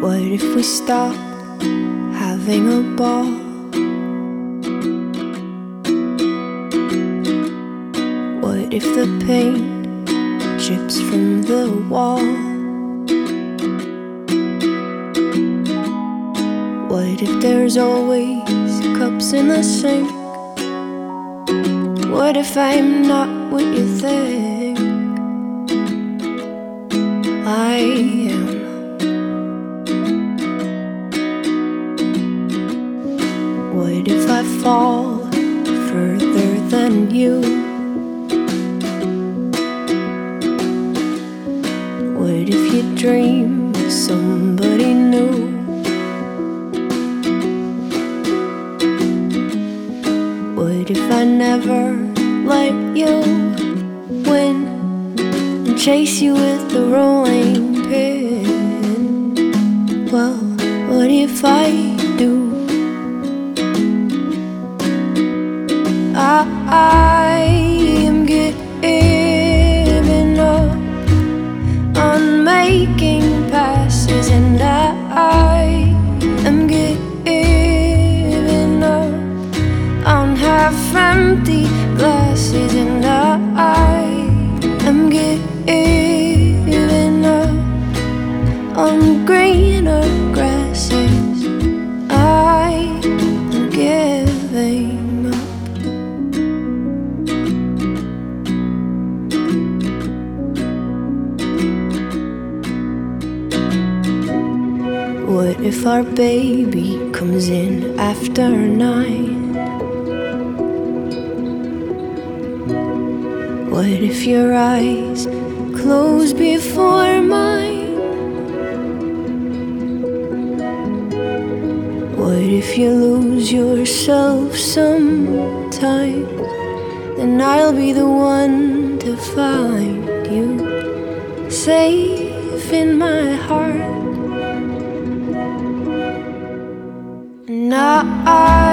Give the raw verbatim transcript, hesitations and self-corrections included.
What if we stop having a ball? What if the paint chips from the wall? What if there's always cups in the sink? What if I'm not what you think I am? What if I fall further than you? What if you dream of somebody new? What if I never let you win and chase you with the rolling pin? Well, what if I do? I, I am giving up on making passes, and I, I am giving up on half-empty glasses, and I, I am giving up on greener grasses. I am giving up. What if our baby comes in after nine? What if your eyes close before mine? What if you lose yourself sometimes? Then I'll be the one to find you safe in my heart. And I